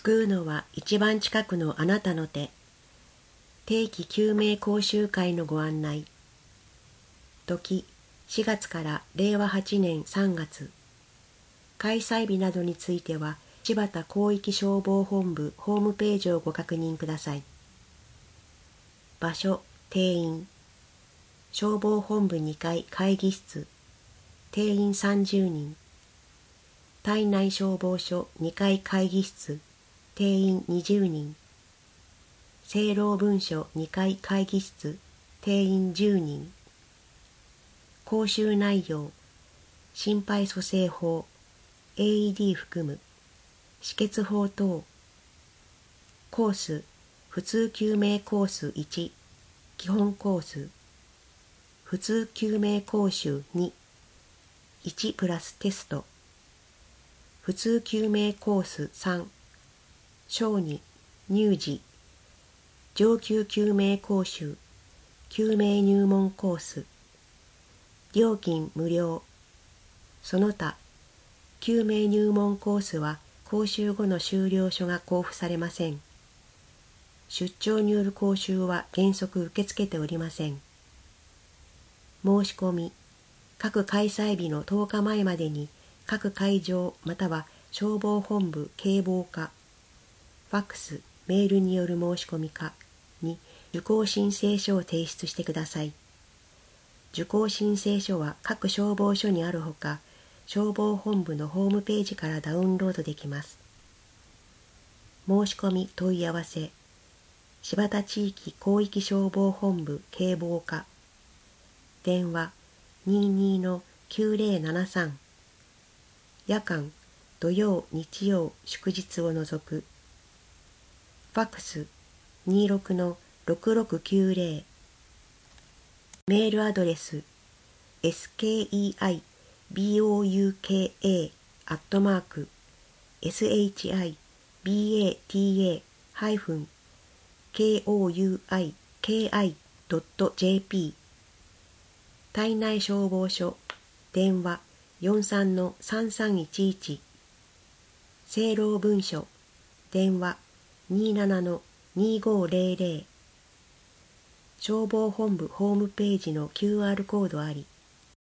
救うのは一番近くのあなたの手。定期救命講習会のご案内。時4月から令和8年3月。開催日などについては柴田広域消防本部ホームページをご確認ください。場所、定員。消防本部2階会議室。定員30人。胎内消防署2階会議室。定員20人。正論文書2階会議室。定員10人。講習内容。心肺蘇生法、AED 含む、止血法等。コース、普通救命コース1、基本コース。普通救命講習2、1プラステスト。普通救命コース3、小児、乳児。上級救命講習、救命入門コース。料金無料。その他、救命入門コースは講習後の修了書が交付されません。出張による講習は原則受け付けておりません。申し込み、各開催日の10日前までに各会場または消防本部警防課、ファックス、メールによる申し込み課に受講申請書を提出してください。受講申請書は各消防署にあるほか、消防本部のホームページからダウンロードできます。申し込み問い合わせ、柴田地域広域消防本部警防課、電話22-9073、夜間、土曜、日曜、祝日を除く、ファックス26-6690、メールアドレス skeiibota-shibata-koiki.jp 胎内消防署電話43-3311正論文書電話27-2500消防本部ホームページの QR コードあり